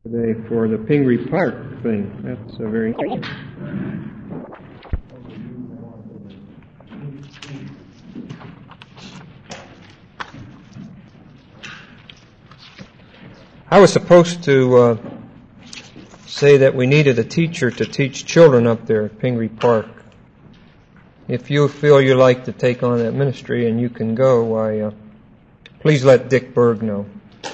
today for the Pingree Park thing. That's a very... I was supposed to say that we needed a teacher to teach children up there at Pingree Park. If you feel you'd like to take on that ministry and you can go, why, please let Dick Berg know.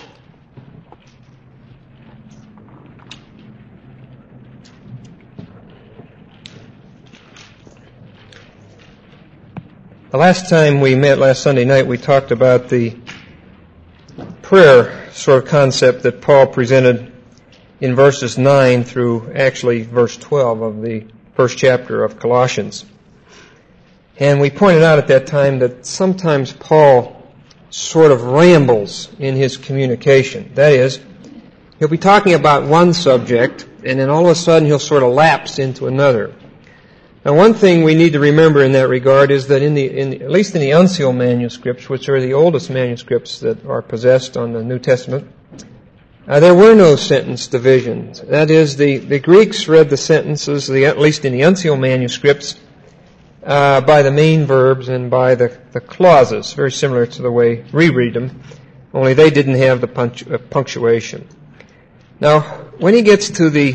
The last time we met, last Sunday night, we talked about the prayer sort of concept that Paul presented in verses 9 through actually verse 12 of the first chapter of Colossians. And we pointed out at that time that sometimes Paul sort of rambles in his communication. That is, he'll be talking about one subject, and then all of a sudden he'll sort of lapse into another. Now, one thing we need to remember in that regard is that at least in the uncial manuscripts, which are the oldest manuscripts that are possessed on the New Testament, there were no sentence divisions. That is, the Greeks read the sentences, at least in the uncial manuscripts, by the main verbs and by the clauses, very similar to the way we read them, only they didn't have the punctuation. Now, when he gets to the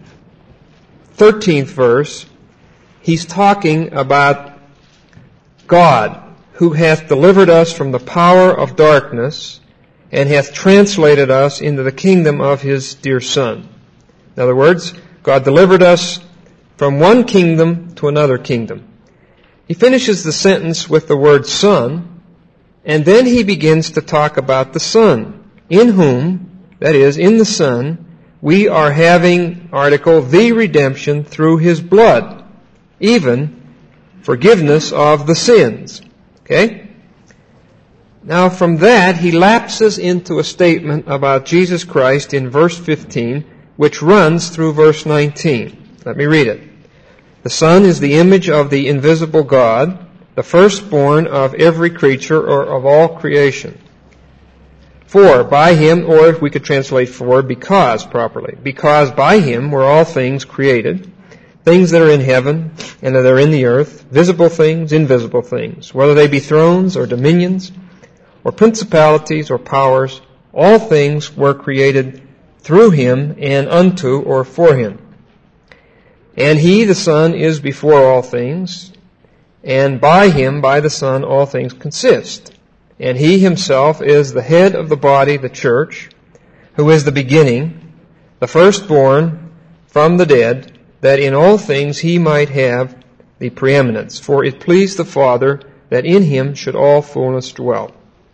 13th verse, he's talking about God, who hath delivered us from the power of darkness and hath translated us into the kingdom of His dear Son. In other words, God delivered us from one kingdom to another kingdom. He finishes the sentence with the word Son, and then he begins to talk about the Son, in whom, that is, in the Son, we are having, article, the redemption through His blood, even forgiveness of the sins. Okay? Now from that, he lapses into a statement about Jesus Christ in verse 15, which runs through verse 19. Let me read it. The Son is the image of the invisible God, the firstborn of every creature or of all creation. For by Him, or if we could translate for because properly, because by Him were all things created, things that are in heaven and that are in the earth, visible things, invisible things, whether they be thrones or dominions or principalities or powers, all things were created through Him and unto or for Him. And He, the Son, is before all things, and by Him, by the Son, all things consist. And He Himself is the head of the body, the church, who is the beginning, the firstborn from the dead, that in all things He might have the preeminence. For it pleased the Father that in Him should all fullness dwell.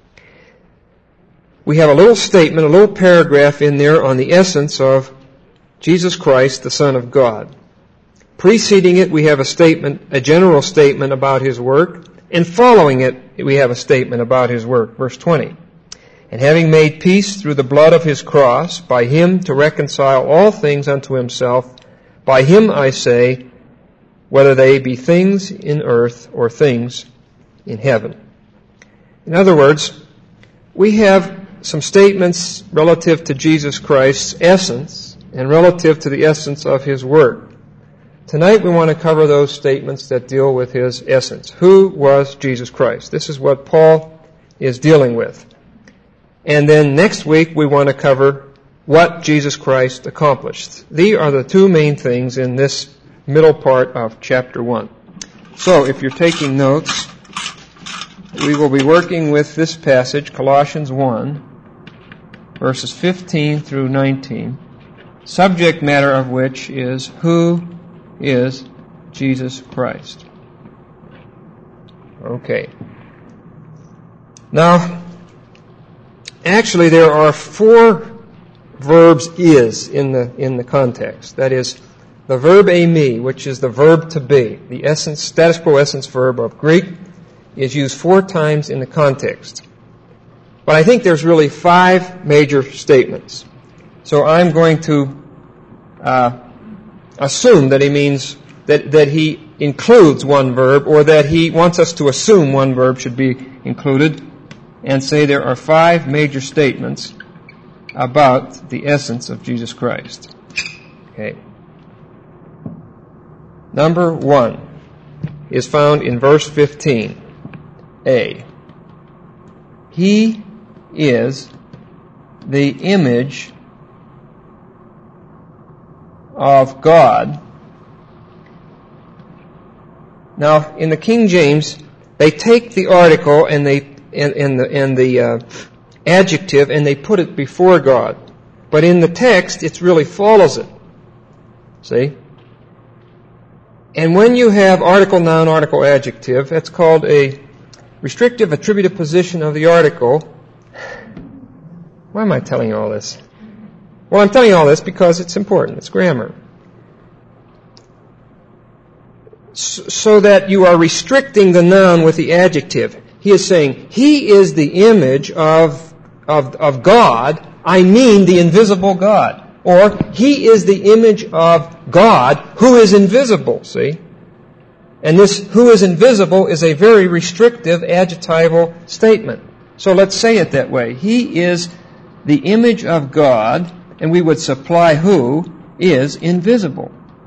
We have a little statement, a little paragraph in there on the essence of Jesus Christ, the Son of God. Preceding it, we have a statement, a general statement about His work, and following it, we have a statement about His work. Verse 20. And having made peace through the blood of His cross, by Him to reconcile all things unto Himself, by Him, I say, whether they be things in earth or things in heaven. In other words, we have some statements relative to Jesus Christ's essence and relative to the essence of His work. Tonight we want to cover those statements that deal with His essence. Who was Jesus Christ? This is what Paul is dealing with. And then next week we want to cover what Jesus Christ accomplished. These are the two main things in this middle part of chapter 1. So, if you're taking notes, we will be working with this passage, Colossians 1, verses 15 through 19, subject matter of which is, who is Jesus Christ? Okay. Now, actually there are 4 verbs is in the context. That is, the verb eimi, which is the verb to be, the essence, status quo essence verb of Greek, is used 4 times in the context. But I think there's really 5 major statements. So I'm going to assume that he means that he includes one verb, or that he wants us to assume one verb should be included, and say there are 5 major statements about the essence of Jesus Christ. Okay. Number 1 is found in verse 15a. He is the image of God. Now, in the King James, they take the article and the adjective and they put it before God. But in the text, it really follows it. See? And when you have article, noun, article, adjective, that's called a restrictive attributive position of the article. Why am I telling you all this? Well, I'm telling you all this because it's important. It's grammar. So that you are restricting the noun with the adjective. He is saying, he is the image of God. I mean the invisible God. Or, he is the image of God who is invisible, see? And this who is invisible is a very restrictive adjectival statement. So let's say it that way. He is the image of God, and we would supply who is invisible.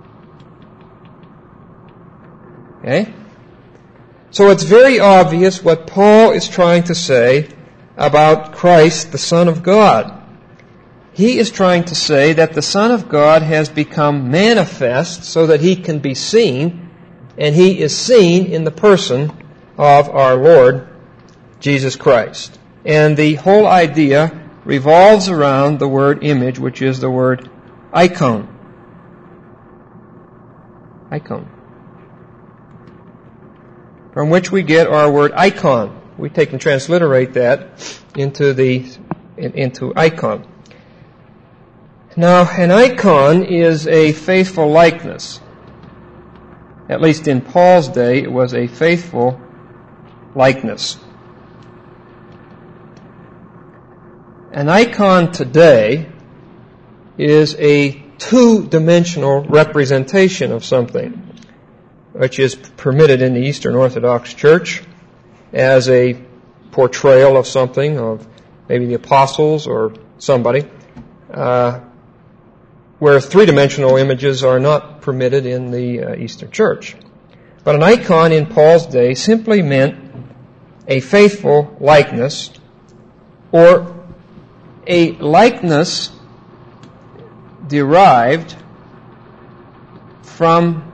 Okay? So it's very obvious what Paul is trying to say about Christ, the Son of God. He is trying to say that the Son of God has become manifest so that he can be seen, and he is seen in the person of our Lord Jesus Christ. And the whole idea revolves around the word image, which is the word icon. Icon. From which we get our word icon. We take and transliterate that into icon. Now, an icon is a faithful likeness. At least in Paul's day, it was a faithful likeness. An icon today is a two-dimensional representation of something, which is permitted in the Eastern Orthodox Church as a portrayal of something, of maybe the apostles or somebody, where three-dimensional images are not permitted in the Eastern Church. But an icon in Paul's day simply meant a faithful likeness, or a likeness derived from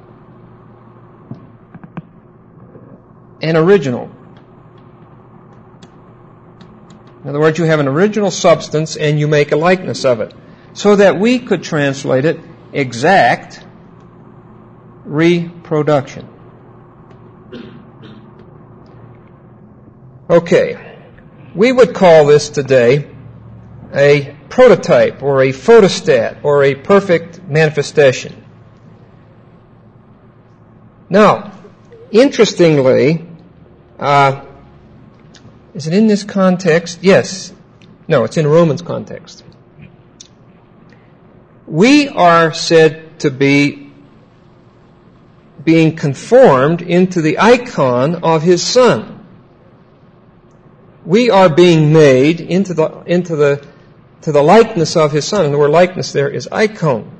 an original. In other words, you have an original substance and you make a likeness of it, so that we could translate it exact reproduction. Okay, we would call this today a prototype or a photostat or a perfect manifestation. Now, interestingly, is it in this context? Yes. No, it's in a Romans context. We are said to be being conformed into the icon of His Son. We are being made into the likeness of His Son. And the word likeness there is icon.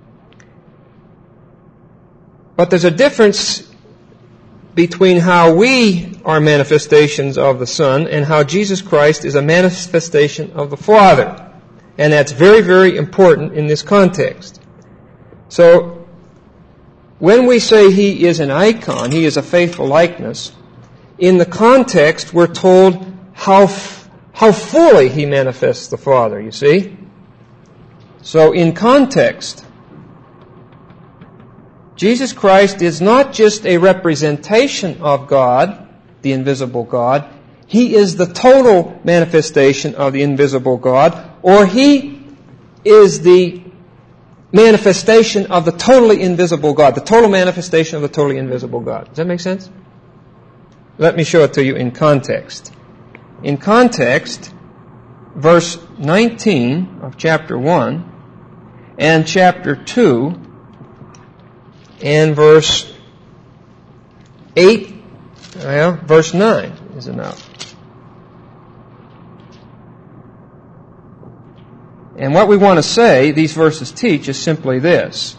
But there's a difference between how we are manifestations of the Son and how Jesus Christ is a manifestation of the Father. And that's very, very important in this context. So, when we say He is an icon, He is a faithful likeness, in the context we're told how fully He manifests the Father, you see? So, in context, Jesus Christ is not just a representation of God, the invisible God. He is the total manifestation of the invisible God, or He is the manifestation of the totally invisible God, the total manifestation of the totally invisible God. Does that make sense? Let me show it to you in context. In context, verse 19 of chapter 1 and chapter 2 and verse 8, verse 9 is enough. And what we want to say, these verses teach, is simply this.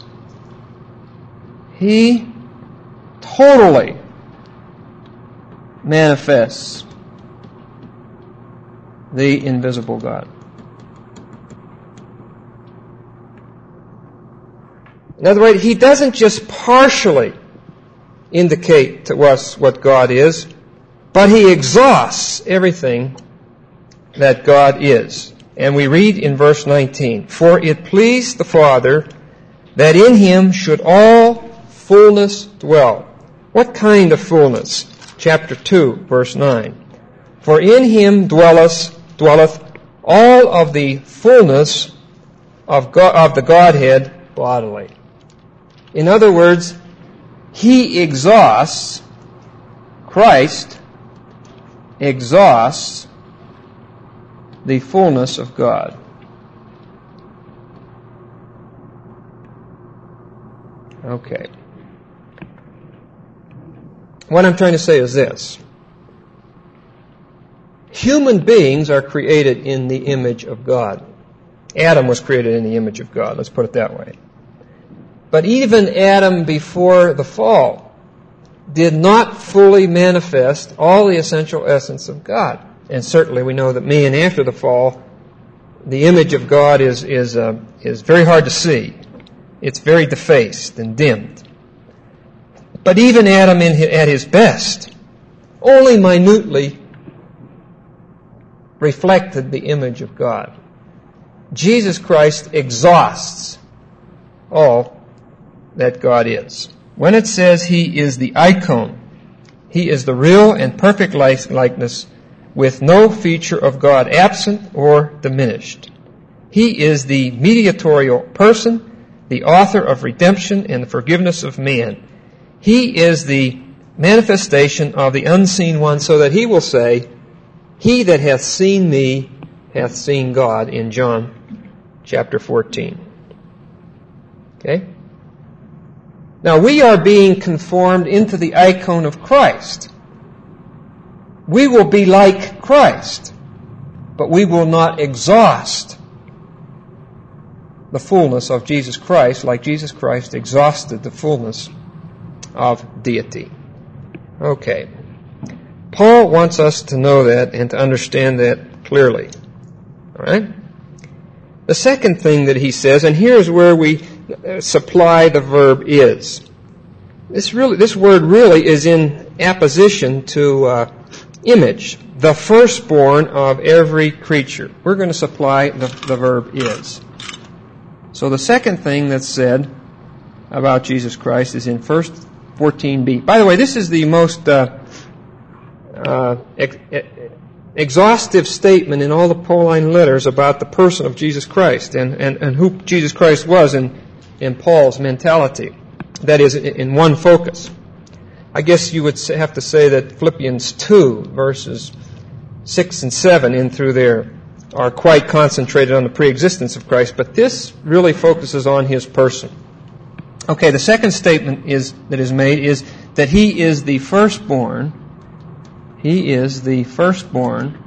He totally manifests the invisible God. In other words, He doesn't just partially indicate to us what God is, but He exhausts everything that God is. And we read in verse 19, "For it pleased the Father that in Him should all fullness dwell." What kind of fullness? Chapter 2, verse 9. "For in Him dwelleth all of the fullness of the Godhead bodily." In other words, He exhausts, Christ exhausts the fullness of God. Okay. What I'm trying to say is this. Human beings are created in the image of God. Adam was created in the image of God, let's put it that way. But even Adam before the fall did not fully manifest all the essential essence of God. And certainly we know that me and after the fall, the image of God is very hard to see. It's very defaced and dimmed. But even Adam at his best only minutely reflected the image of God. Jesus Christ exhausts all that God is. When it says He is the icon, He is the real and perfect likeness with no feature of God absent or diminished. He is the mediatorial person, the author of redemption and the forgiveness of man. He is the manifestation of the unseen one, so that He will say, "He that hath seen me hath seen God," in John chapter 14. Okay? Now we are being conformed into the icon of Christ. We will be like Christ, but we will not exhaust the fullness of Jesus Christ like Jesus Christ exhausted the fullness of deity. Okay. Paul wants us to know that and to understand that clearly. All right? The second thing that he says, and here's where we supply the verb "is." This word really is in apposition to image, the firstborn of every creature. We're going to supply the verb "is." So the second thing that's said about Jesus Christ is in 1 14b. By the way, this is the most exhaustive statement in all the Pauline letters about the person of Jesus Christ and who Jesus Christ was in Paul's mentality. That is, in one focus. I guess you would have to say that Philippians 2, verses 6 and 7 in through there are quite concentrated on the preexistence of Christ, but this really focuses on His person. Okay, the second statement that is made is that He is the firstborn. He is the firstborn.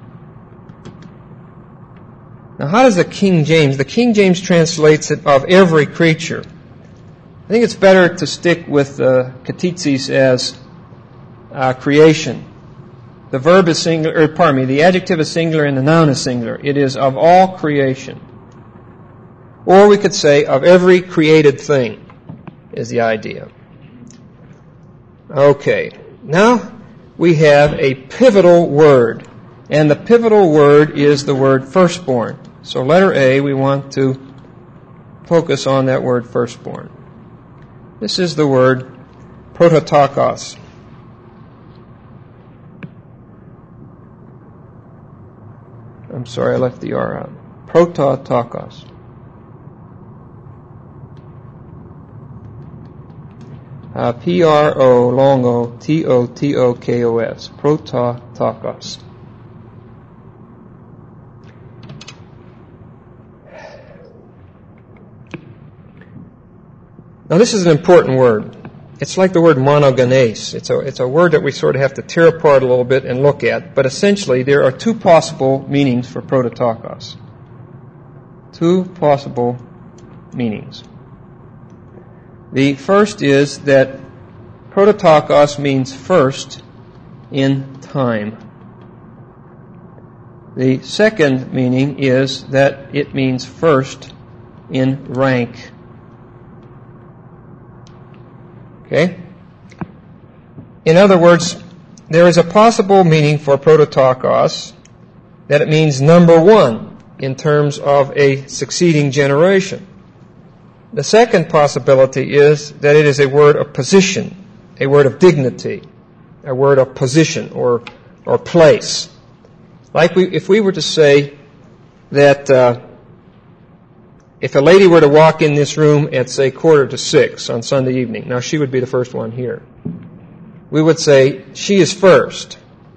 Now, how does the King James translates it of every creature. I think it's better to stick with the katitsis as creation. The verb is singular, the adjective is singular and the noun is singular. It is of all creation. Or we could say of every created thing is the idea. Okay, now we have a pivotal word. And the pivotal word is the word firstborn. So letter A, we want to focus on that word firstborn. This is the word prototokos. I'm sorry, I left the R out. Prototokos. P-R-O long O T-O-T-O-K-O-S. Prototokos. Now this is an important word. It's like the word monogenes. It's a word that we sort of have to tear apart a little bit and look at. But essentially, there are two possible meanings for prototokos. Two possible meanings. The first is that prototokos means first in time. The second meaning is that it means first in rank. Okay? In other words, there is a possible meaning for prototokos that it means number one in terms of a succeeding generation. The second possibility is that it is a word of position, a word of dignity, a word of position or place. Like if we were to say that if a lady were to walk in this room at, say, 5:45 on Sunday evening, now she would be the first one here, we would say she is first.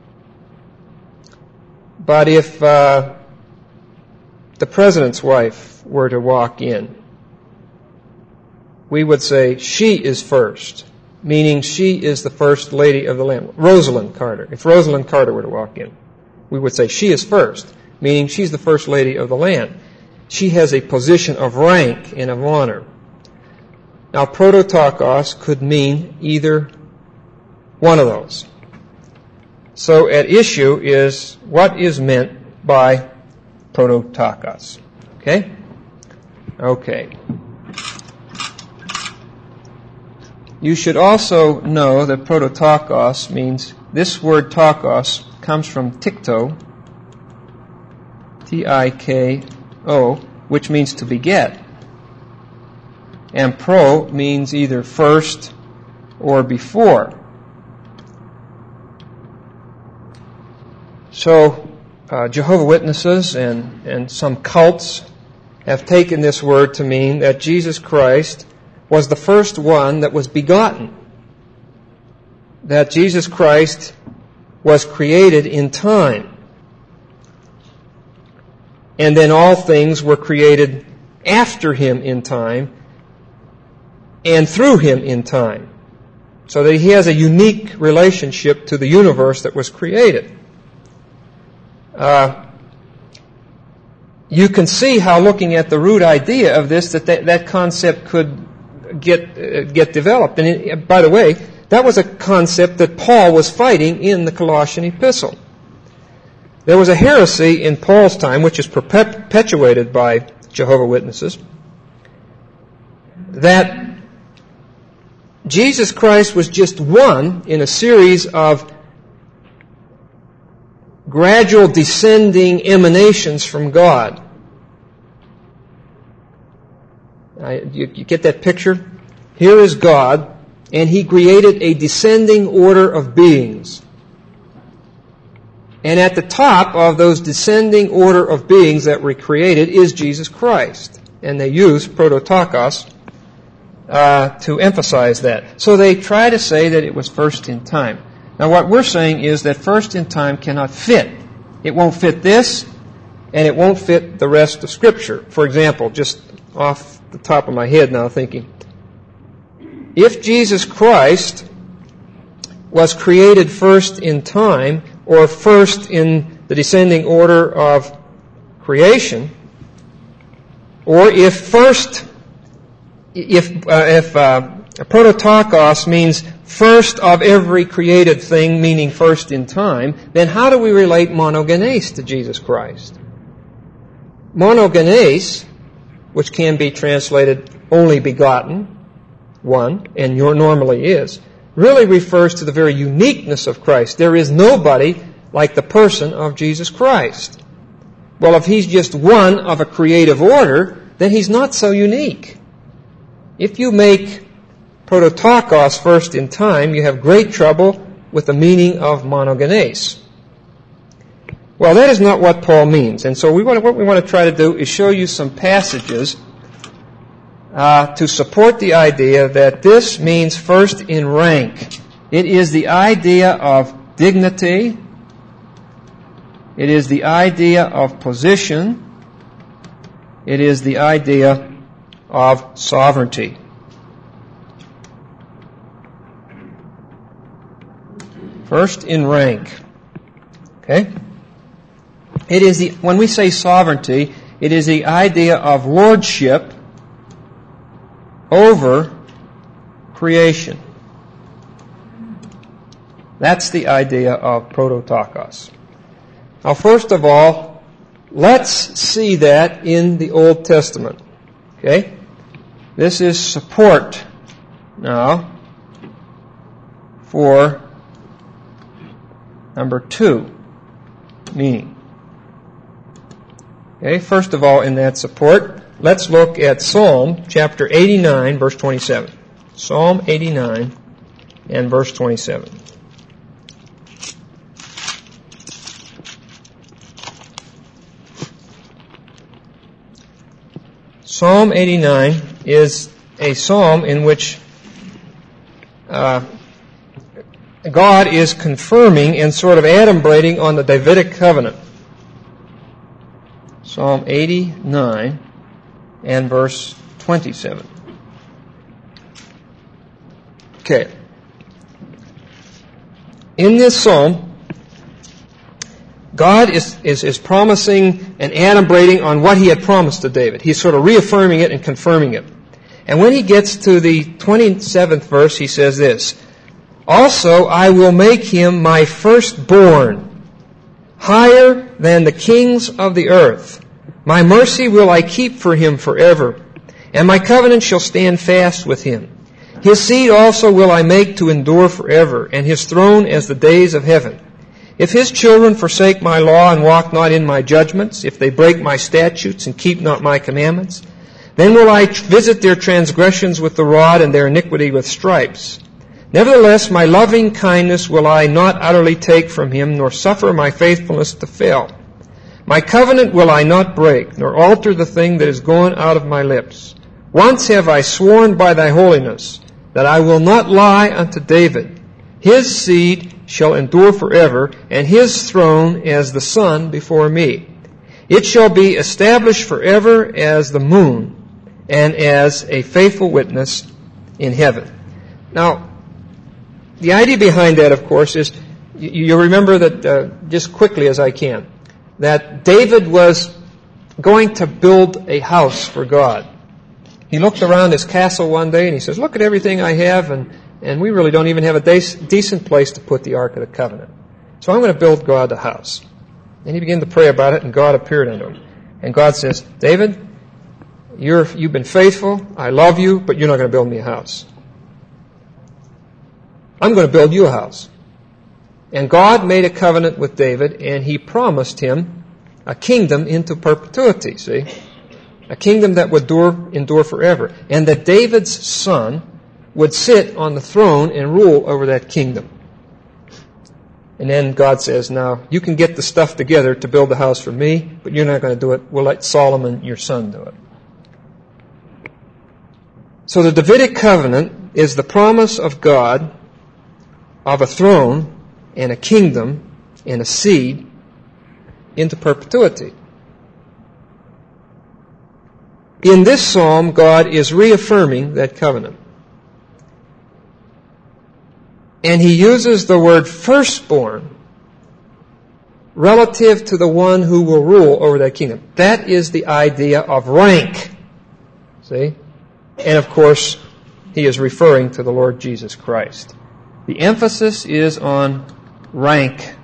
But if the president's wife were to walk in, we would say she is first, meaning she is the first lady of the land. Rosalind Carter. If Rosalind Carter were to walk in, we would say she is first, meaning she's the first lady of the land. She has a position of rank and of honor. Now, prototokos could mean either one of those. So at issue is what is meant by prototokos. Okay? Okay. You should also know that prototokos means, this word tokos comes from tikto, T-I-K-O, which means to beget. And pro means either first or before. So, Jehovah's Witnesses and some cults have taken this word to mean that Jesus Christ was the first one that was begotten. That Jesus Christ was created in time. And then all things were created after him in time and through him in time. So that he has a unique relationship to the universe that was created. You can see how, looking at the root idea of this, that concept could get developed. And by the way, that was a concept that Paul was fighting in the Colossian epistle. There was a heresy in Paul's time, which is perpetuated by Jehovah's Witnesses, that Jesus Christ was just one in a series of gradual descending emanations from God. You get that picture? Here is God, and he created a descending order of beings. And at the top of those descending order of beings that were created is Jesus Christ. And they use prototokos to emphasize that. So they try to say that it was first in time. Now what we're saying is that first in time cannot fit. It won't fit this, and it won't fit the rest of Scripture. For example, just off the top of my head now thinking, if Jesus Christ was created first in time, or first in the descending order of creation, or if prototokos means first of every created thing, meaning first in time, then how do we relate monogenes to Jesus Christ? Monogenes, which can be translated only begotten, one, and normally is, really refers to the very uniqueness of Christ. There is nobody like the person of Jesus Christ. Well, if he's just one of a creative order, then he's not so unique. If you make prototokos first in time, you have great trouble with the meaning of monogenes. Well, that is not what Paul means. And so what we want to try to do is show you some passages to support the idea that this means first in rank. It is the idea of dignity. It is the idea of position. It is the idea of sovereignty. First in rank. Okay? It is when we say sovereignty, It is the idea of lordship over creation. That's the idea of prototokos. Now, first of all, let's see that in the Old Testament. Okay? This is support now for number 2, meaning. Okay, first of all, in that support, let's look at Psalm chapter 89, verse 27. Psalm 89 and verse 27. Psalm 89 is a psalm in which God is confirming and sort of adumbrating on the Davidic covenant. Psalm 89 and verse 27. Okay. In this psalm, God is promising and adumbrating on what He had promised to David. He's sort of reaffirming it and confirming it. And when he gets to the 27th verse, he says this, "Also I will make him my firstborn, higher than the kings of the earth. My mercy will I keep for him forever, and my covenant shall stand fast with him. His seed also will I make to endure forever, and his throne as the days of heaven. If his children forsake my law and walk not in my judgments, if they break my statutes and keep not my commandments, then will I visit their transgressions with the rod and their iniquity with stripes. Nevertheless, my loving kindness will I not utterly take from him, nor suffer my faithfulness to fail. My covenant will I not break, nor alter the thing that is gone out of my lips. Once have I sworn by thy holiness, that I will not lie unto David. His seed shall endure forever, and his throne as the sun before me. It shall be established forever as the moon, and as a faithful witness in heaven." Now, the idea behind that, of course, is, you remember that, just quickly as I can, that David was going to build a house for God. He looked around his castle one day and he says, "Look at everything I have, and we really don't even have a decent place to put the Ark of the Covenant. So I'm going to build God a house." And he began to pray about it, and God appeared unto him. And God says, "David, you've been faithful, I love you, but you're not going to build me a house. I'm going to build you a house." And God made a covenant with David, and he promised him a kingdom into perpetuity, see? A kingdom that would endure forever. And that David's son would sit on the throne and rule over that kingdom. And then God says, "Now, you can get the stuff together to build the house for me, but you're not going to do it. We'll let Solomon, your son, do it." So the Davidic covenant is the promise of God of a throne and a kingdom and a seed into perpetuity. In this psalm, God is reaffirming that covenant. And he uses the word firstborn relative to the one who will rule over that kingdom. That is the idea of rank. See? And of course, he is referring to the Lord Jesus Christ. The emphasis is on rank.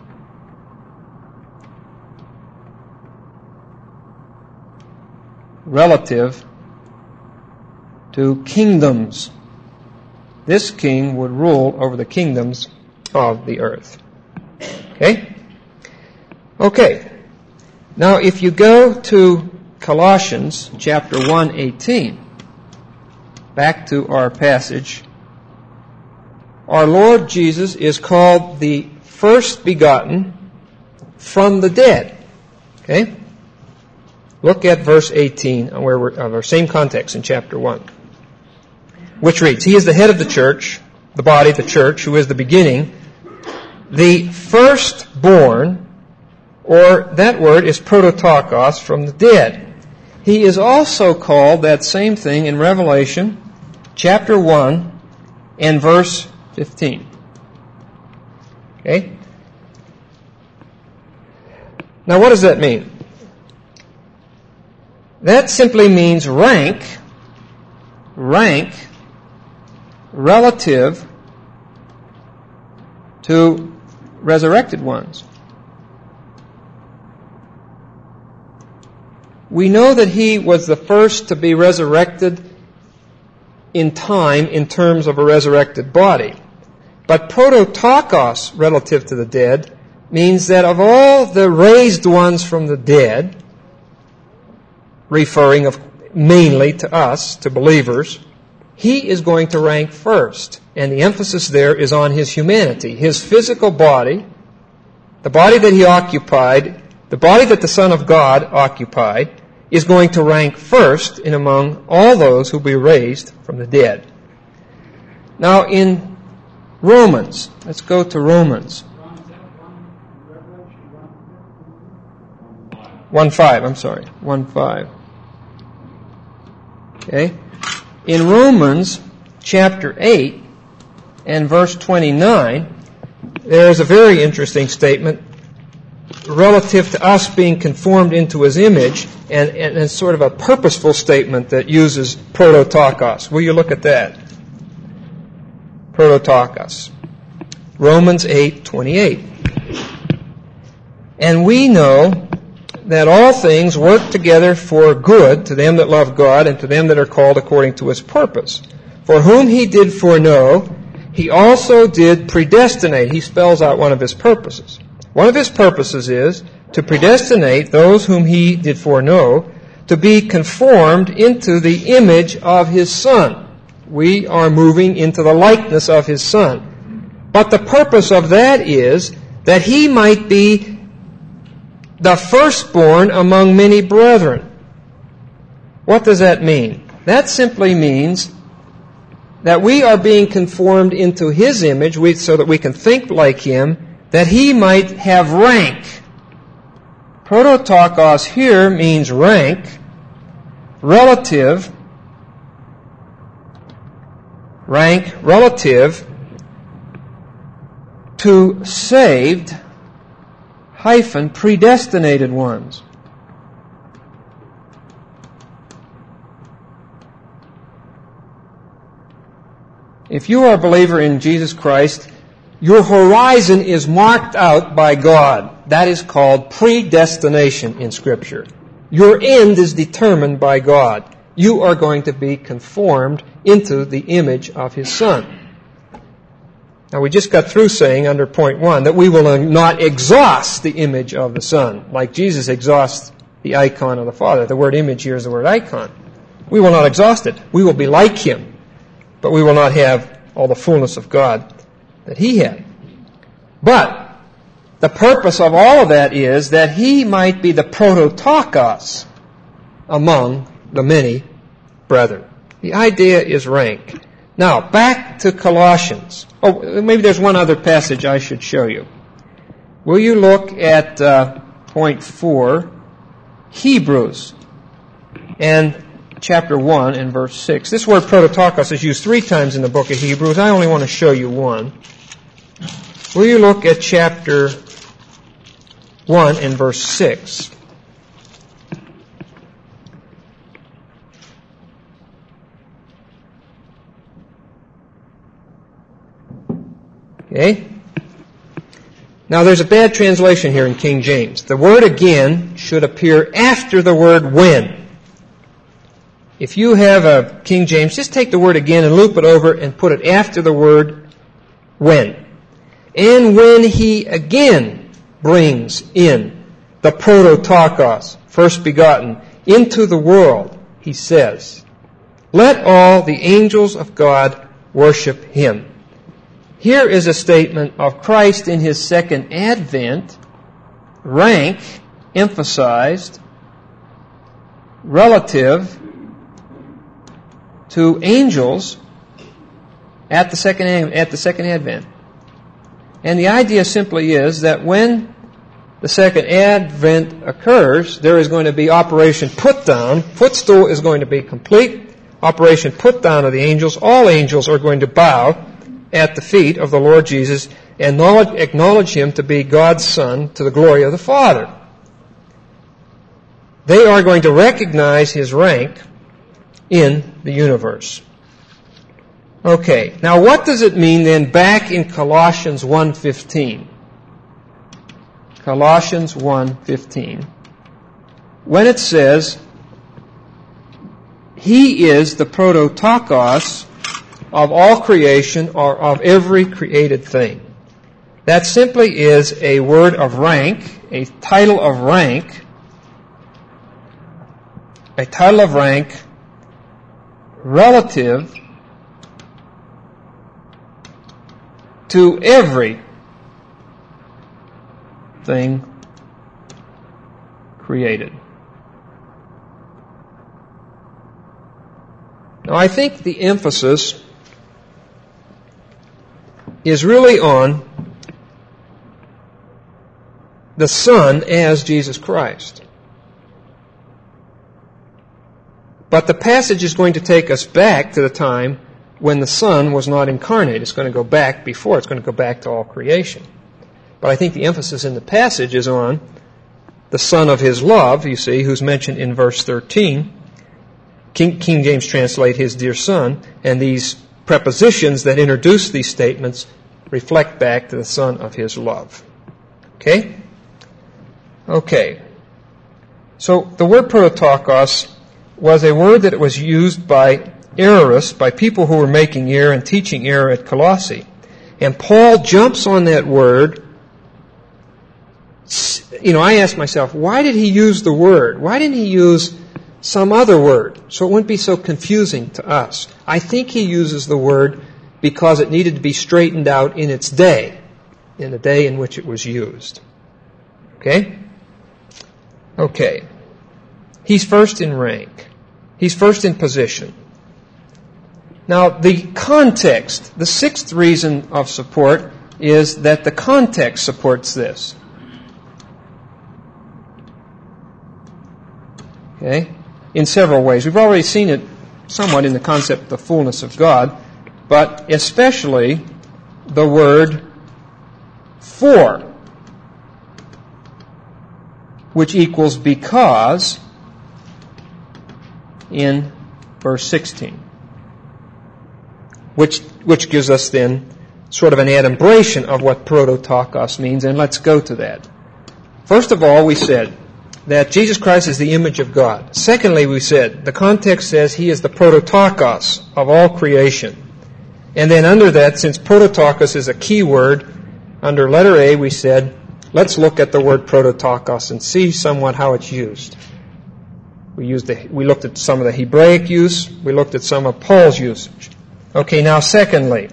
Relative to kingdoms. This king would rule over the kingdoms of the earth. Okay? Okay. Now, if you go to Colossians chapter 1:18, back to our passage, our Lord Jesus is called the first begotten from the dead. Okay? Look at verse 18 of our same context in chapter 1. Which reads, "He is the head of the church, the body, the church, who is the beginning, the firstborn," or that word is prototokos, "from the dead. He is also called that same thing in Revelation chapter 1 and verse 15. Okay? Now what does that mean? That simply means rank relative to resurrected ones. We know that he was the first to be resurrected in time in terms of a resurrected body. But prototokos, relative to the dead, means that of all the raised ones from the dead, referring mainly to us, to believers, he is going to rank first. And the emphasis there is on his humanity. His physical body, the body that he occupied, the body that the Son of God occupied, is going to rank first in among all those who will be raised from the dead. Now in Romans, let's go to Romans 1:5. Okay? In Romans chapter 8 and verse 29, there is a very interesting statement relative to us being conformed into his image, and sort of a purposeful statement that uses prototokos. Will you look at that? Prototokos. Romans 8:28. And we know that all things work together for good to them that love God and to them that are called according to his purpose. For whom he did foreknow, he also did predestinate. He spells out one of his purposes. One of his purposes is to predestinate those whom he did foreknow to be conformed into the image of his Son. We are moving into the likeness of his Son. But the purpose of that is that he might be the firstborn among many brethren. What does that mean? That simply means that we are being conformed into his image so that we can think like him, that he might have rank. Prototokos here means rank relative to saved predestinated ones. If you are a believer in Jesus Christ, your horizon is marked out by God. That is called predestination in Scripture. Your end is determined by God. You are going to be conformed into the image of his Son. Now, we just got through saying under point 1 that we will not exhaust the image of the Son, like Jesus exhausts the icon of the Father. The word image here is the word icon. We will not exhaust it. We will be like him, but we will not have all the fullness of God that he had. But the purpose of all of that is that he might be the prototokos among the many brethren. The idea is rank. Now, back to Colossians. Oh, maybe there's one other passage I should show you. Will you look at point 4, Hebrews, and chapter 1 and verse 6. This word prototokos is used 3 times in the book of Hebrews. I only want to show you one. Will you look at chapter 1 and verse 6? Okay? Now there's a bad translation here in King James. The word again should appear after the word when. If you have a King James, just take the word again and loop it over and put it after the word when. And when he again brings in the prototokos, first begotten, into the world, he says, let all the angels of God worship him. Here is a statement of Christ in his second advent, rank emphasized relative to angels at the second advent. And the idea simply is that when the second advent occurs, there is going to be Operation Put Down. Footstool is going to be complete. Operation Put Down of the angels. All angels are going to bow at the feet of the Lord Jesus and acknowledge him to be God's Son to the glory of the Father. they are going to recognize his rank in the universe. Okay, now what does it mean then back in Colossians 1:15? Colossians 1:15. When it says, he is the prototokos of all creation, or of every created thing. That simply is a word of rank, a title of rank, relative to every thing created. Now, I think the emphasis is really on the Son as Jesus Christ. But the passage is going to take us back to the time when the Son was not incarnate. It's going to go back before. It's going to go back to all creation. But I think the emphasis in the passage is on the Son of his love, you see, who's mentioned in verse 13. King James translate his dear Son, and these prepositions that introduce these statements reflect back to the Son of his love. Okay? Okay. So the word prototokos was a word that was used by errorists, by people who were making error and teaching error at Colossae. And Paul jumps on that word. I ask myself, why did he use the word? Why didn't he use some other word so it wouldn't be so confusing to us? I think he uses the word because it needed to be straightened out in its day, in the day in which it was used. Okay? Okay. He's first in rank. He's first in position. Now, the context, the sixth reason of support is that the context supports this. Okay? In several ways. We've already seen it somewhat in the concept of the fullness of God, but especially the word for, which equals because in verse 16, which gives us then sort of an adumbration of what prototokos means, and let's go to that. First of all, we said that Jesus Christ is the image of God. Secondly, we said the context says he is the prototokos of all creation. And then under that, since prototokos is a key word, under letter A we said, let's look at the word prototokos and see somewhat how it's used. We looked at some of the Hebraic use. We looked at some of Paul's usage. Okay, now secondly,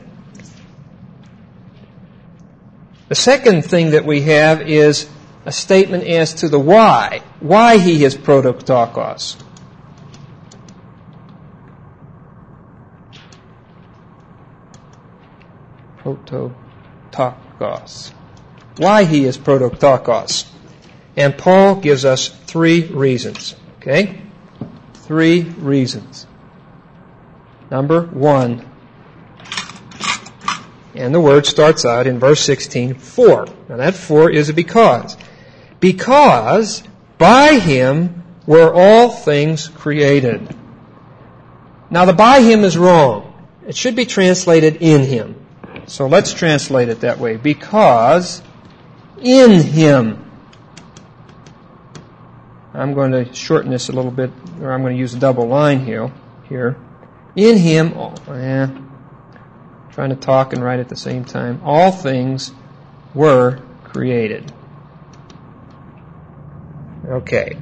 the second thing that we have is a statement as to the why he is prototokos. Prototokos. Why he is prototokos. And Paul gives us 3 reasons. Okay? 3 reasons. Number 1. And the word starts out in verse 16, for. Now that for is a because. Because by him were all things created. Now the by him is wrong. It should be translated in him. So let's translate it that way. Because in him. I'm going to shorten this a little bit, or I'm going to use a double line here. In him, trying to talk and write at the same time, all things were created. Okay.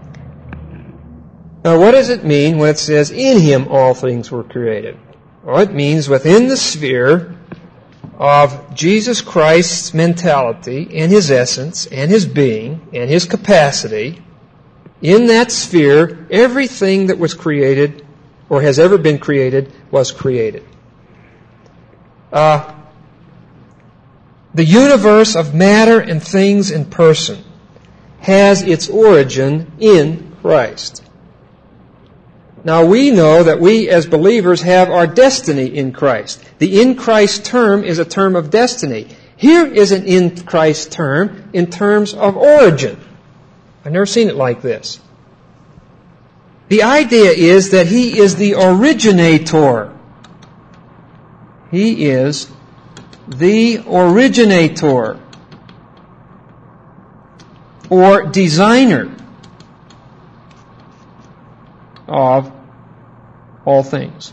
Now what does it mean when it says, in him all things were created? Well, it means within the sphere of Jesus Christ's mentality and his essence and his being and his capacity, in that sphere, everything that was created or has ever been created was created. The universe of matter and things in person has its origin in Christ. Now we know that we as believers have our destiny in Christ. The in Christ term is a term of destiny. Here is an in Christ term in terms of origin. I've never seen it like this. The idea is that He is the originator. He is the originator or designer of all things.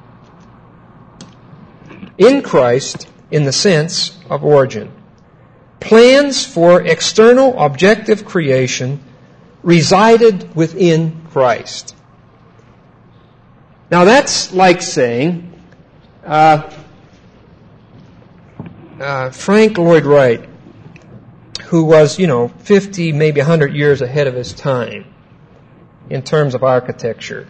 In Christ, in the sense of origin, plans for external objective creation resided within Christ. Now that's like saying Frank Lloyd Wright, who was, 50, maybe 100 years ahead of his time in terms of architecture.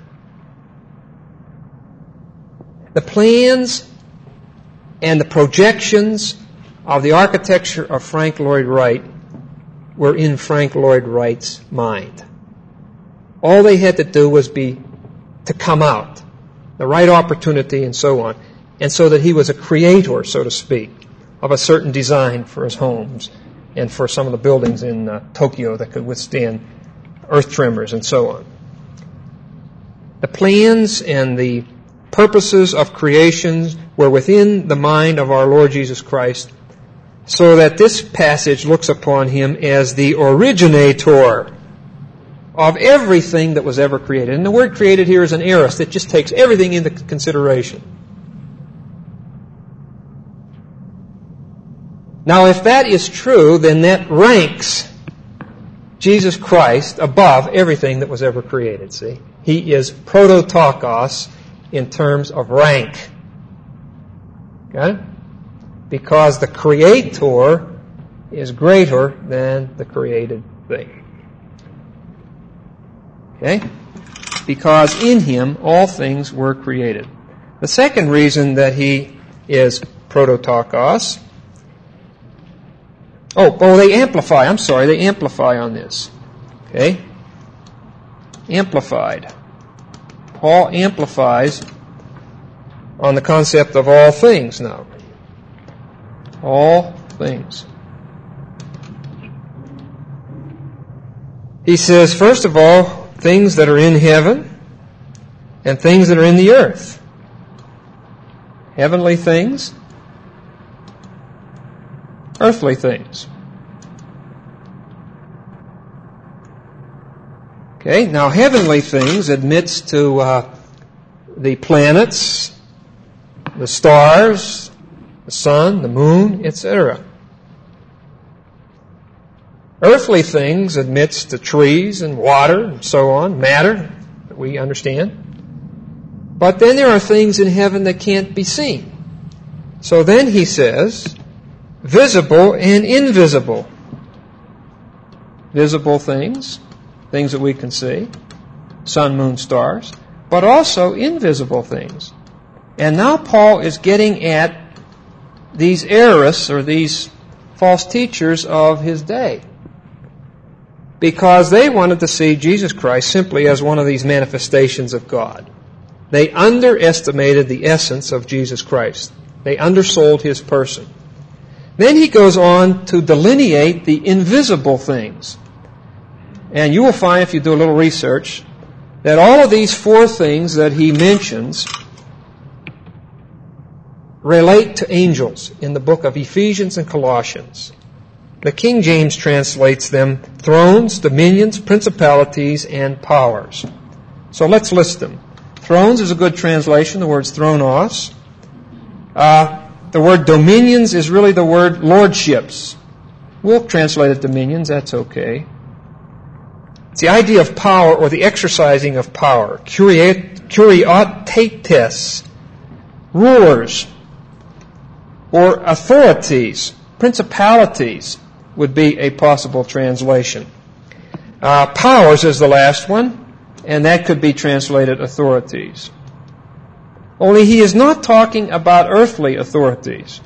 The plans and the projections of the architecture of Frank Lloyd Wright were in Frank Lloyd Wright's mind. All they had to do was to come out, the right opportunity and so on, and so that he was a creator, so to speak, of a certain design for his homes and for some of the buildings in Tokyo that could withstand earth tremors and so on. The plans and the purposes of creation were within the mind of our Lord Jesus Christ, so that this passage looks upon Him as the originator of everything that was ever created. And the word created here is an aorist. It just takes everything into consideration. Now, if that is true, then that ranks Jesus Christ above everything that was ever created, see? He is prototokos in terms of rank. Okay? Because the Creator is greater than the created thing. Okay? Because in Him all things were created. The second reason that He is prototokos. They amplify. I'm sorry, they amplify on this. Okay? Amplified. Paul amplifies on the concept of all things now. All things. He says, first of all, things that are in heaven and things that are in the earth. Heavenly things, earthly things. Okay, now heavenly things admits to the planets, the stars, the sun, the moon, etc. Earthly things admits to trees and water and so on, matter that we understand. But then there are things in heaven that can't be seen. So then he says, visible and invisible. Visible things, things that we can see, sun, moon, stars, but also invisible things. And now Paul is getting at these errorists or these false teachers of his day, because they wanted to see Jesus Christ simply as one of these manifestations of God. They underestimated the essence of Jesus Christ. They undersold His person. Then he goes on to delineate the invisible things. And you will find, if you do a little research, that all of these four things that he mentions relate to angels in the book of Ephesians and Colossians. The King James translates them thrones, dominions, principalities, and powers. So let's list them. Thrones is a good translation. The word's thronos. The word dominions is really the word lordships. We'll translate it dominions. That's okay. It's the idea of power or the exercising of power. Kuriates, rulers, or authorities, principalities would be a possible translation. Powers is the last one, and that could be translated authorities. Only he is not talking about earthly authorities.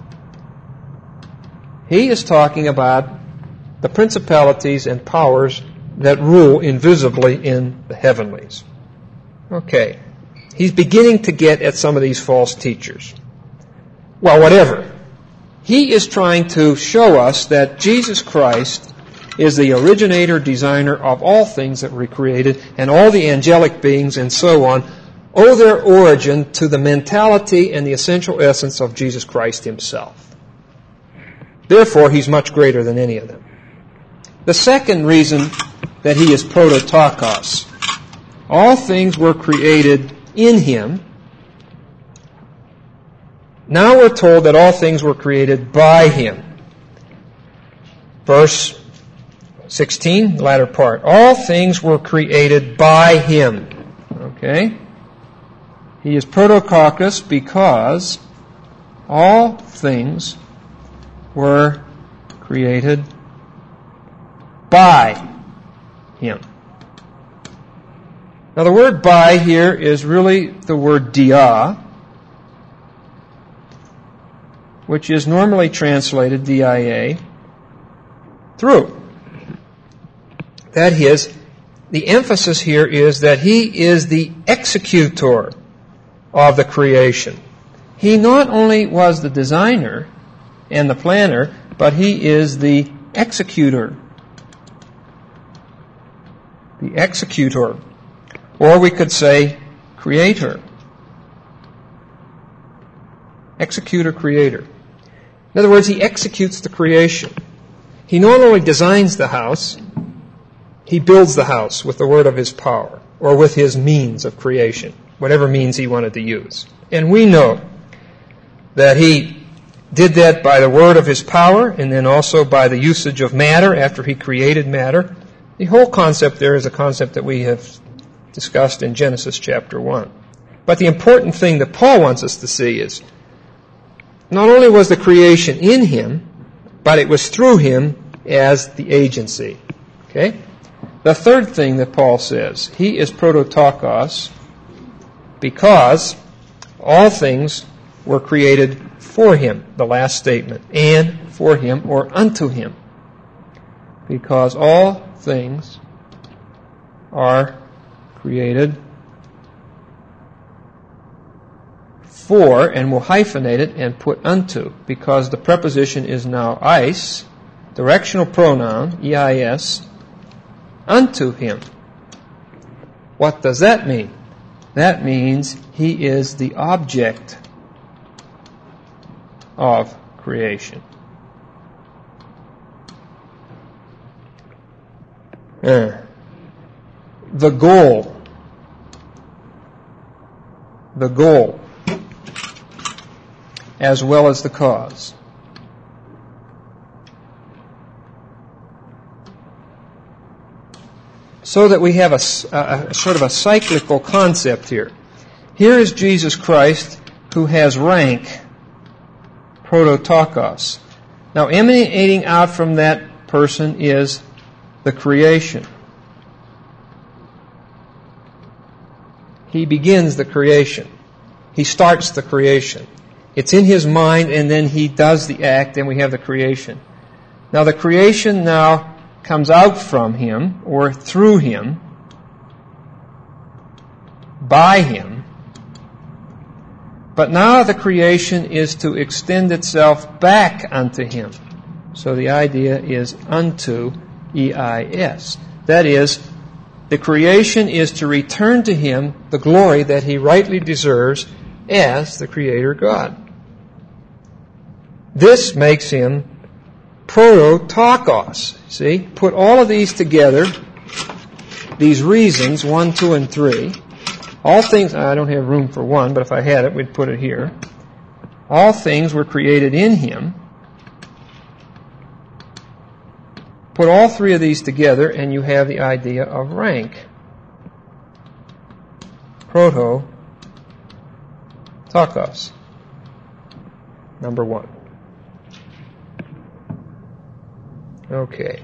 He is talking about the principalities and powers that rule invisibly in the heavenlies. Okay. He's beginning to get at some of these false teachers. Well, whatever. He is trying to show us that Jesus Christ is the originator, designer of all things that were created, and all the angelic beings and so on owe their origin to the mentality and the essential essence of Jesus Christ himself. Therefore, he's much greater than any of them. The second reason that he is prototokos, all things were created in him. Now we're told that all things were created by him. Verse 16, the latter part. All things were created by him. Okay? He is prototokos because all things were created by him. Now the word by here is really the word dia, which is normally translated dia, through. That is, the emphasis here is that he is the executor of the creation. He not only was the designer and the planner, but he is the executor. The executor. Or we could say creator. Executor, creator. In other words, he executes the creation. He not only designs the house, he builds the house with the word of his power, or with his means of creation, whatever means he wanted to use. And we know that he did that by the word of his power, and then also by the usage of matter after he created matter. The whole concept there is a concept that we have discussed in Genesis chapter 1. But the important thing that Paul wants us to see is, not only was the creation in him, but it was through him as the agency. Okay? The third thing that Paul says, he is prototokos because all things were created for him, the last statement, and for him or unto him. Because all things are created for, and we'll hyphenate it and put unto, because the preposition is now eis, directional pronoun, eis, unto him. What does that mean? That means he is the object of creation. The goal, as well as the cause. So that we have a sort of a cyclical concept here. Here is Jesus Christ, who has rank, prototokos. Now, emanating out from that person is the creation. He begins the creation. He starts the creation. It's in his mind, and then he does the act, and we have the creation. Now, the creation now comes out from him, or through him, by him. But now the creation is to extend itself back unto him. So the idea is unto, eis. That is, the creation is to return to him the glory that he rightly deserves as the Creator God. This makes him prototokos. See? Put all of these together, these reasons, 1, 2, and 3. All things, I don't have room for one, but if I had it, we'd put it here. All things were created in him. Put all three of these together, and you have the idea of rank. Prototokos. Number 1. Okay.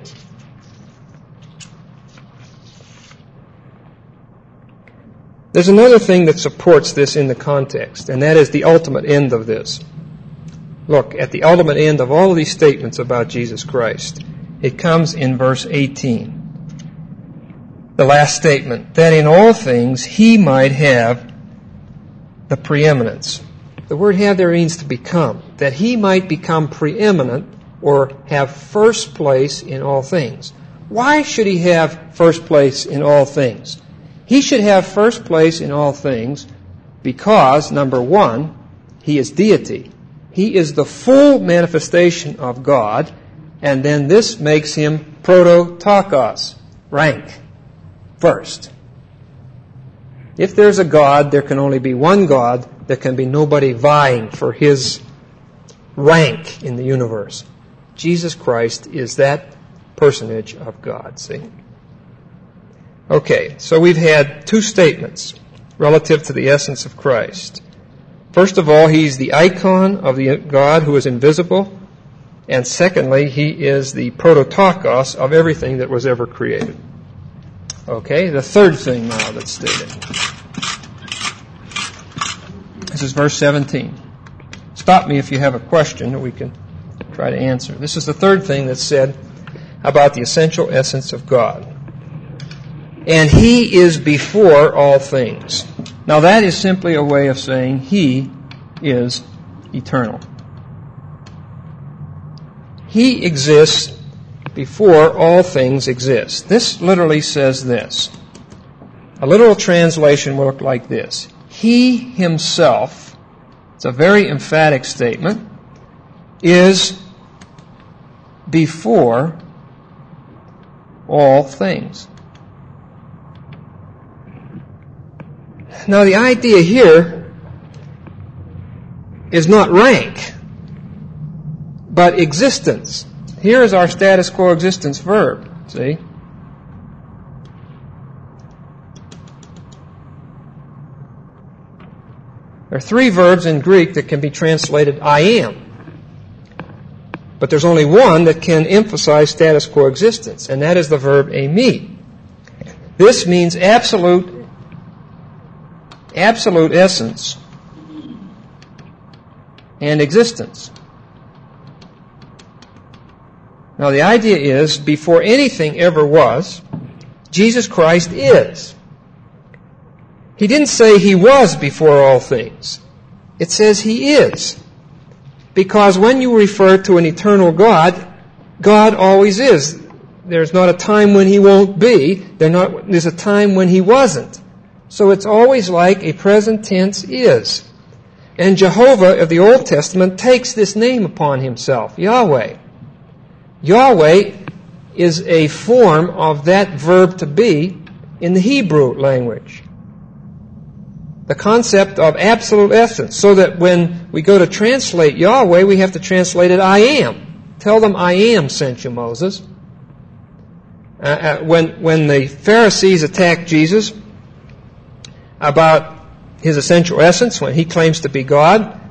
There's another thing that supports this in the context, and that is the ultimate end of this. Look, at the ultimate end of all of these statements about Jesus Christ, it comes in verse 18. The last statement, that in all things he might have the preeminence. The word have there means to become. That he might become preeminent or have first place in all things. Why should he have first place in all things? He should have first place in all things because, number one, he is deity. He is the full manifestation of God, and then this makes him prototokos, rank, first. If there's a God, there can only be one God. There can be nobody vying for his rank in the universe. Jesus Christ is that personage of God, see? Okay, so we've had two statements relative to the essence of Christ. First of all, he's the icon of the God who is invisible. And secondly, he is the prototokos of everything that was ever created. Okay, the third thing now that's stated. This is verse 17. Stop me if you have a question that we can try to answer. This is the third thing that's said about the essential essence of God. And he is before all things. Now that is simply a way of saying he is eternal. He exists before all things exist. This literally says this. A literal translation will look like this. He himself, it's a very emphatic statement, is before all things. Now the idea here is not rank, but existence. Here is our status quo existence verb, see? There are three verbs in Greek that can be translated I am. But there's only one that can emphasize status quo existence, and that is the verb eimi. This means absolute essence and existence. Now the idea is, before anything ever was, Jesus Christ is. He didn't say he was before all things. It says he is. Because when you refer to an eternal God, God always is. There's not a time when he won't be. There's a time when he wasn't. So it's always like a present tense is. And Jehovah of the Old Testament takes this name upon himself, Yahweh. Yahweh is a form of that verb to be in the Hebrew language. The concept of absolute essence, so that when we go to translate Yahweh, we have to translate it I am. Tell them I am sent you, Moses. When the Pharisees attacked Jesus about his essential essence, when he claims to be God,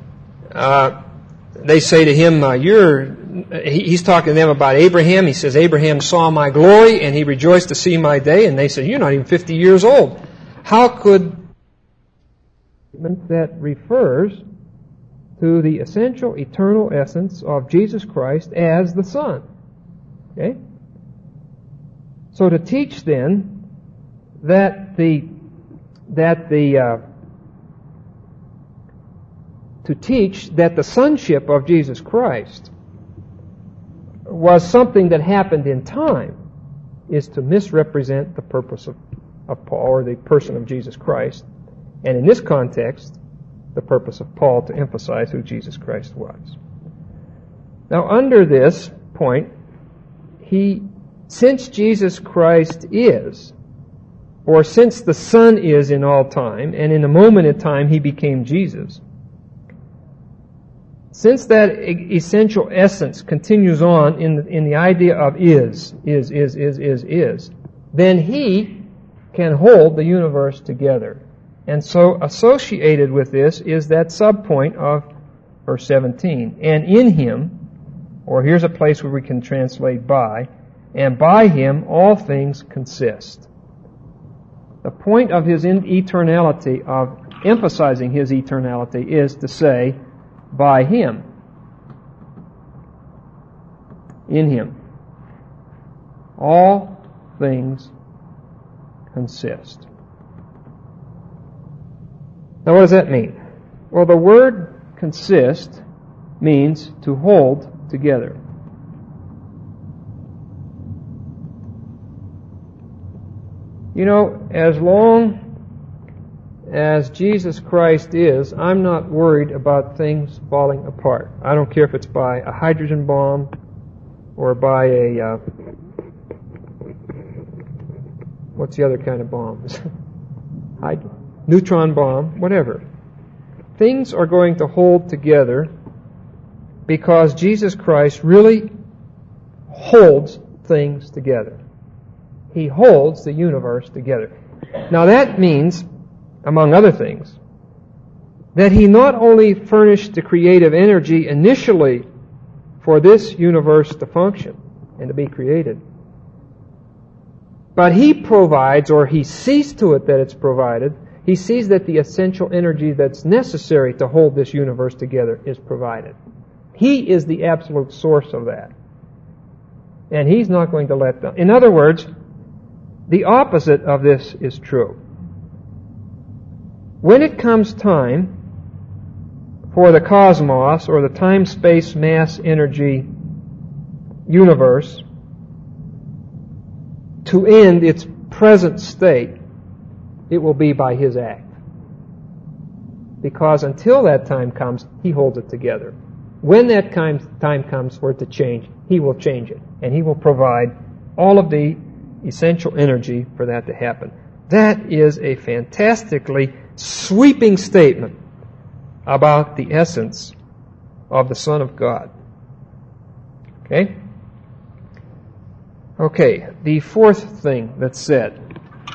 they say to him, he's talking to them about Abraham. He says, Abraham saw my glory and he rejoiced to see my day. And they say, you're not even 50 years old. How could that refers to the essential eternal essence of Jesus Christ as the Son? Okay? So to teach then to teach that the sonship of Jesus Christ was something that happened in time is to misrepresent the purpose of Paul, or the person of Jesus Christ, and in this context, the purpose of Paul to emphasize who Jesus Christ was. Now under this point, since Jesus Christ is, or since the Son is in all time, and in a moment in time he became Jesus, since that essential essence continues on in the idea of is, then he can hold the universe together. And so associated with this is that subpoint of verse 17. And in him, or here's a place where we can translate by, and by him all things consist. The point of his eternality, of emphasizing his eternality, is to say, by him, in him, all things consist. Now what does that mean? Well, the word consist means to hold together. You know, as long as Jesus Christ is, I'm not worried about things falling apart. I don't care if it's by a hydrogen bomb or by a, what's the other kind of bombs? Neutron bomb, whatever. Things are going to hold together because Jesus Christ really holds things together. He holds the universe together. Now that means, among other things, that He not only furnished the creative energy initially for this universe to function and to be created, but He provides, or He sees to it that it's provided, He sees that the essential energy that's necessary to hold this universe together is provided. He is the absolute source of that. And He's not going to let them. In other words, the opposite of this is true. When it comes time for the cosmos, or the time-space mass energy universe, to end its present state, it will be by His act. Because until that time comes, He holds it together. When that time comes for it to change, He will change it. And He will provide all of the essential energy for that to happen. That is a fantastically sweeping statement about the essence of the Son of God. Okay? Okay, the fourth thing that's said.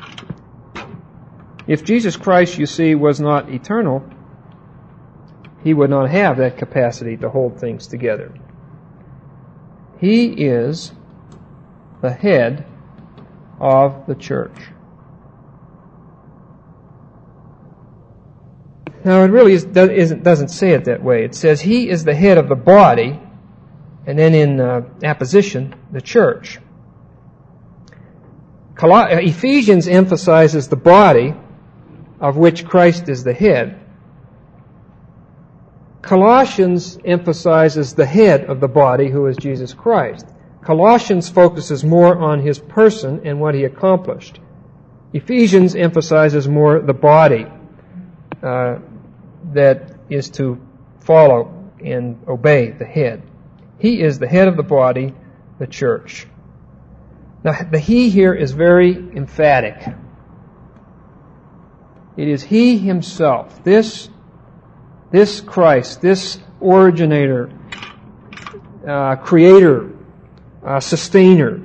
If Jesus Christ, you see, was not eternal, He would not have that capacity to hold things together. He is the head of the church. Now, it really doesn't say it that way. It says He is the head of the body, and then in apposition, the church. Ephesians emphasizes the body, of which Christ is the head. Colossians emphasizes the head of the body, who is Jesus Christ. Colossians focuses more on His person and what He accomplished. Ephesians emphasizes more the body that is to follow and obey the head. He is the head of the body, the church. Now, the He here is very emphatic. It is He Himself, this Christ, this originator, creator, sustainer,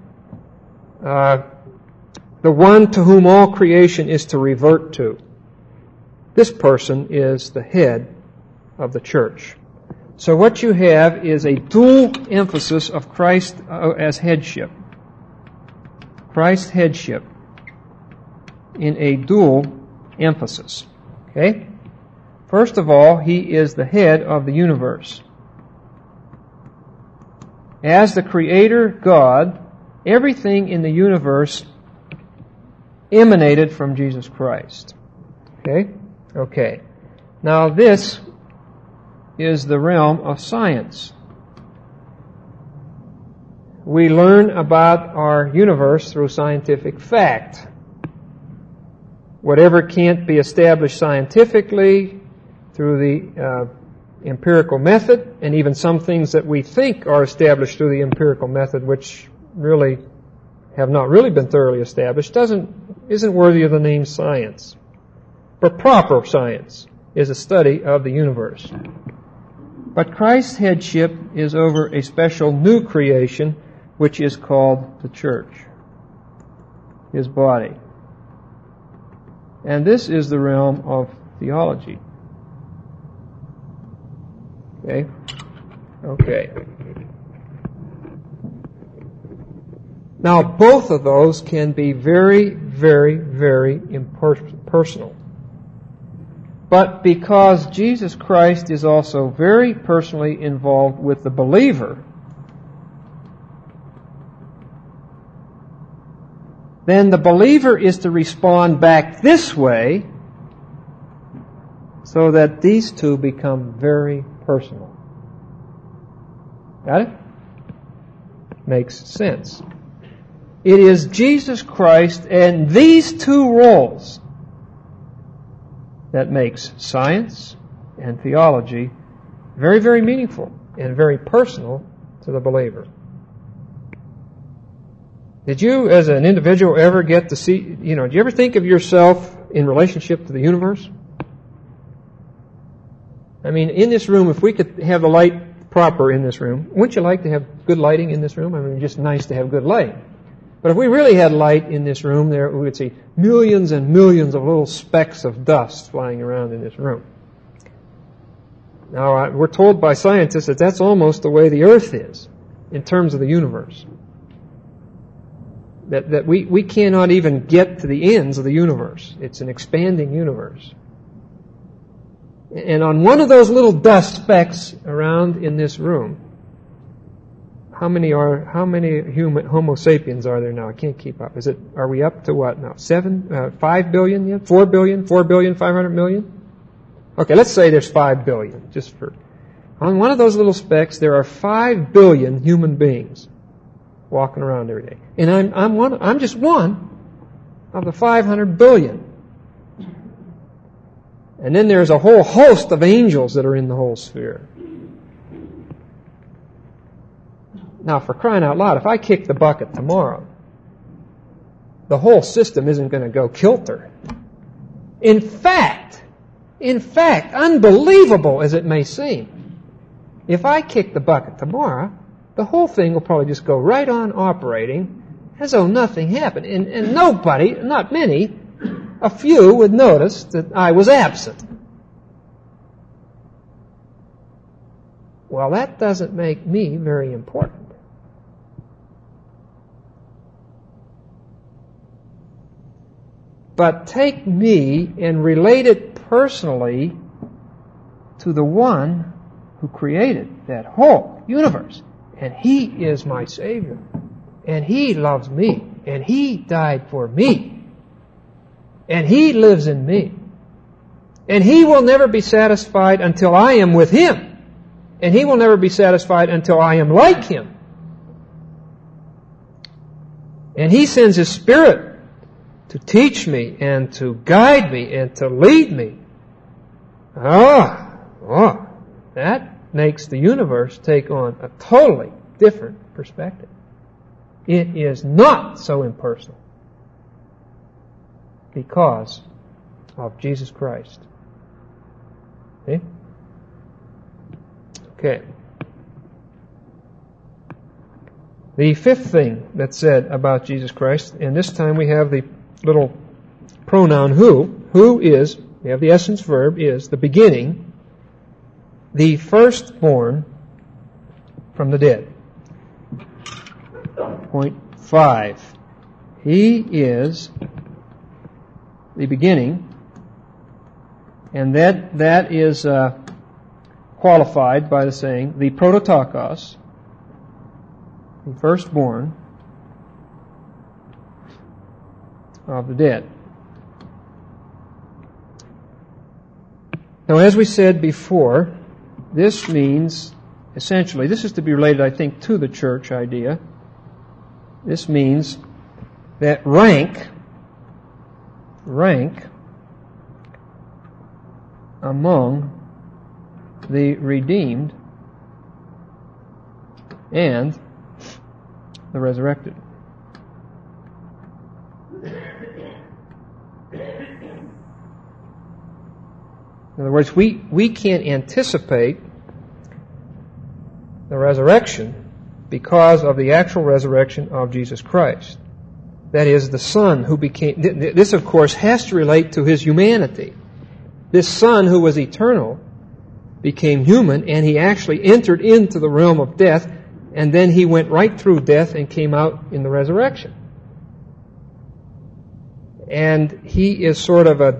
the one to whom all creation is to revert to. This person is the head of the church. So what you have is a dual emphasis of Christ as headship. Christ's headship in a dual emphasis. Okay? First of all, He is the head of the universe. As the Creator God, everything in the universe emanated from Jesus Christ. Okay? Okay. Now this is the realm of science. We learn about our universe through scientific fact. Whatever can't be established scientifically through the empirical method, and even some things that we think are established through the empirical method, which really have not really been thoroughly established, isn't worthy of the name science. But proper science is a study of the universe. But Christ's headship is over a special new creation, which is called the church, His body. And this is the realm of theology. Okay? Okay. Now, both of those can be very, very, very impersonal. But because Jesus Christ is also very personally involved with the believer, then the believer is to respond back this way so that these two become very personal. Got it? Makes sense. It is Jesus Christ and these two roles that makes science and theology very, very meaningful and very personal to the believer. Did you, as an individual, ever get to see, do you ever think of yourself in relationship to the universe? I mean, in this room, if we could have the light proper in this room, wouldn't you like to have good lighting in this room? I mean, it's just nice to have good lighting. But if we really had light in this room, we would see millions and millions of little specks of dust flying around in this room. Now, we're told by scientists that that's almost the way the Earth is in terms of the universe. That we cannot even get to the ends of the universe. It's an expanding universe. And on one of those little dust specks around in this room, how many Homo sapiens are there now? I can't keep up. Are we up to what now? 5 billion yet? 4 billion? 4 billion, 500 million? Okay, let's say there's 5 billion, on one of those little specks, there are 5 billion human beings walking around every day. And I'm just one of the 500 billion. And then there's a whole host of angels that are in the whole sphere. Now, for crying out loud, if I kick the bucket tomorrow, the whole system isn't going to go kilter. In fact, unbelievable as it may seem, if I kick the bucket tomorrow, the whole thing will probably just go right on operating as though nothing happened. And nobody, not many, a few would notice that I was absent. Well, that doesn't make me very important. But take me and relate it personally to the one who created that whole universe. And He is my Savior. And He loves me. And He died for me. And He lives in me. And He will never be satisfied until I am with Him. And He will never be satisfied until I am like Him. And He sends His Spirit to teach me and to guide me and to lead me. That makes the universe take on a totally different perspective. It is not so impersonal because of Jesus Christ. See? Okay. The fifth thing that's said about Jesus Christ, and this time we have the little pronoun who is, we have the essence verb, is the beginning, the firstborn from the dead. Point 5. He is the beginning, and that is qualified by the saying, the prototokos, the firstborn of the dead. Now, as we said before, this means, essentially, this is to be related, I think, to the church idea. This means that rank among the redeemed and the resurrected. In other words, we can't anticipate the resurrection because of the actual resurrection of Jesus Christ. That is, the Son who became... This, of course, has to relate to His humanity. This Son who was eternal became human, and He actually entered into the realm of death, and then He went right through death and came out in the resurrection. And He is sort of a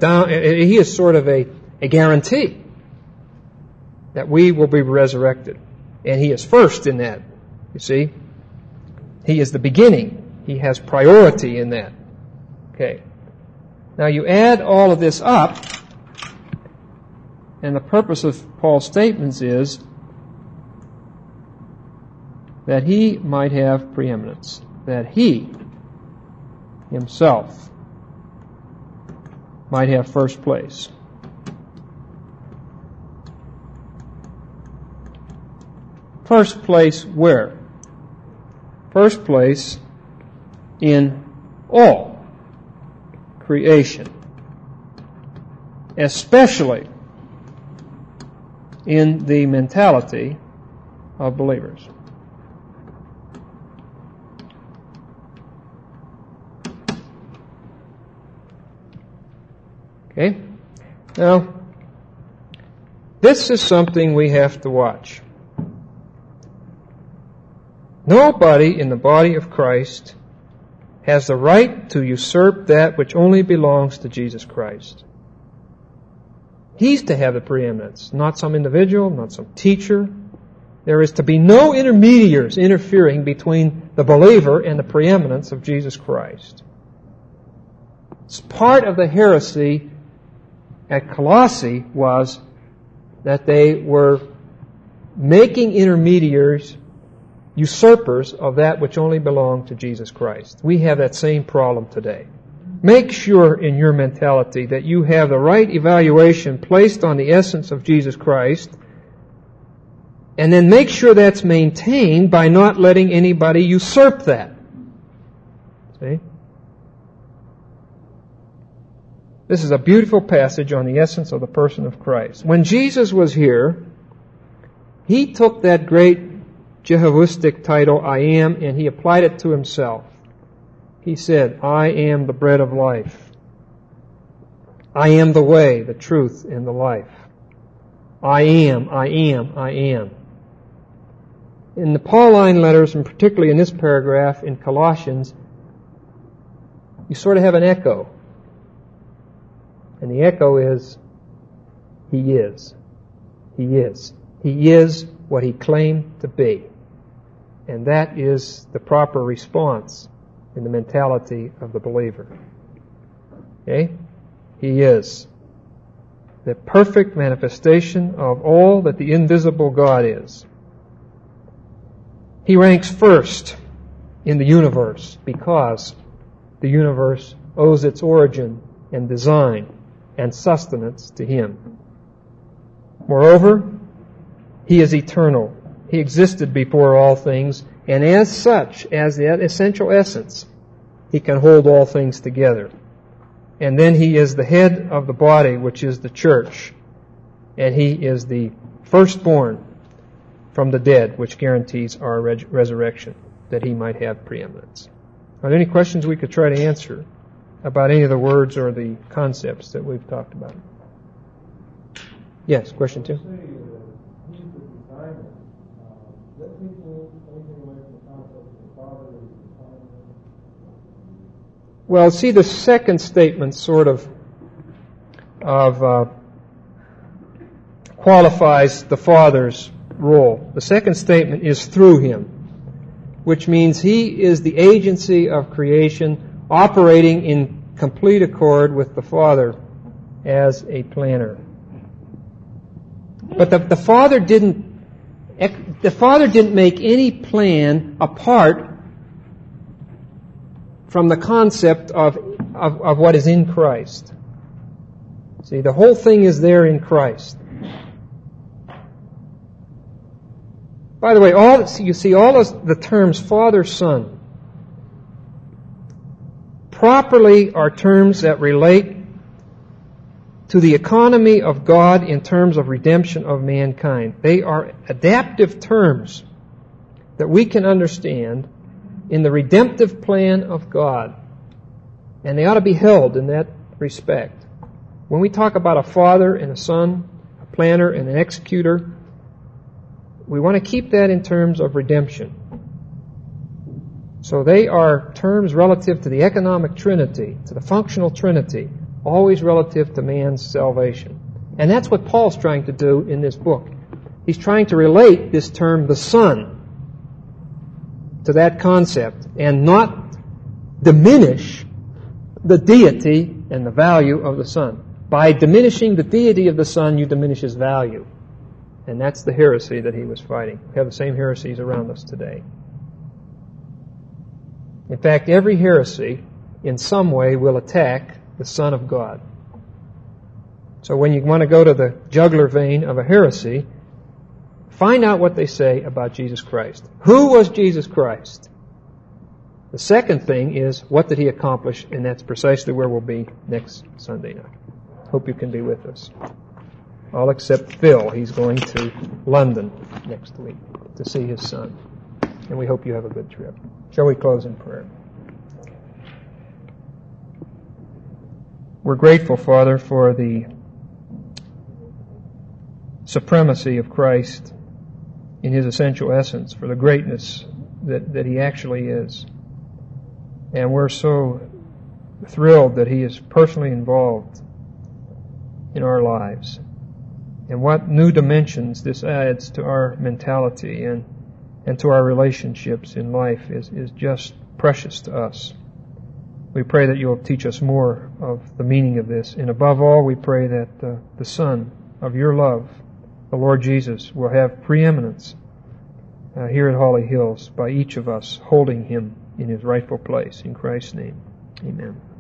guarantee that we will be resurrected. And He is first in that, you see. He is the beginning. He has priority in that. Okay. Now you add all of this up, and the purpose of Paul's statements is that He might have preeminence, that He himself might have first place. First place where? First place in all creation, especially in the mentality of believers. Okay? Now, this is something we have to watch. Nobody in the body of Christ has the right to usurp that which only belongs to Jesus Christ. He's to have the preeminence, not some individual, not some teacher. There is to be no intermediaries interfering between the believer and the preeminence of Jesus Christ. It's part of the heresy at Colossae was that they were making intermediaries usurpers of that which only belonged to Jesus Christ. We have that same problem today. Make sure in your mentality that you have the right evaluation placed on the essence of Jesus Christ, and then make sure that's maintained by not letting anybody usurp that. See? This is a beautiful passage on the essence of the person of Christ. When Jesus was here, He took that great Jehovistic title, I am, and He applied it to Himself. He said, I am the bread of life. I am the way, the truth, and the life. I am, I am, I am. In the Pauline letters, and particularly in this paragraph in Colossians, you sort of have an echo. And the echo is, He is. He is. He is what He claimed to be. And that is the proper response in the mentality of the believer. Okay? He is the perfect manifestation of all that the invisible God is. He ranks first in the universe because the universe owes its origin and design and sustenance to Him. Moreover, He is eternal. He existed before all things, and as such, as that essential essence, He can hold all things together. And then He is the head of the body, which is the church. And He is the firstborn from the dead, which guarantees our resurrection, that He might have preeminence. Are there any questions we could try to answer about any of the words or the concepts that we've talked about? Yes, question 2. Well, see, the second statement sort of qualifies the Father's role. The second statement is through Him, which means He is the agency of creation operating in complete accord with the Father as a planner. But the Father didn't make any plan apart from the concept of what is in Christ. See, the whole thing is there in Christ. By the way, all the terms Father, Son properly are terms that relate to the economy of God in terms of redemption of mankind. They are adaptive terms that we can understand in the redemptive plan of God. And they ought to be held in that respect. When we talk about a father and a son, a planner and an executor, we want to keep that in terms of redemption. So they are terms relative to the economic trinity, to the functional trinity, always relative to man's salvation. And that's what Paul's trying to do in this book. He's trying to relate this term, the Son, to that concept and not diminish the deity and the value of the Son. By diminishing the deity of the Son, you diminish His value. And that's the heresy that he was fighting. We have the same heresies around us today. In fact, every heresy in some way will attack the Son of God. So when you want to go to the jugular vein of a heresy, find out what they say about Jesus Christ. Who was Jesus Christ? The second thing is, what did he accomplish? And that's precisely where we'll be next Sunday night. Hope you can be with us. All except Phil. He's going to London next week to see his son. And we hope you have a good trip. Shall we close in prayer? We're grateful, Father, for the supremacy of Christ in his essential essence, for the greatness that he actually is. And we're so thrilled that he is personally involved in our lives. And what new dimensions this adds to our mentality and to our relationships in life is just precious to us. We pray that you'll teach us more of the meaning of this. And above all, we pray that the Son of your love, the Lord Jesus, will have preeminence here at Holly Hills by each of us holding him in his rightful place. In Christ's name, amen.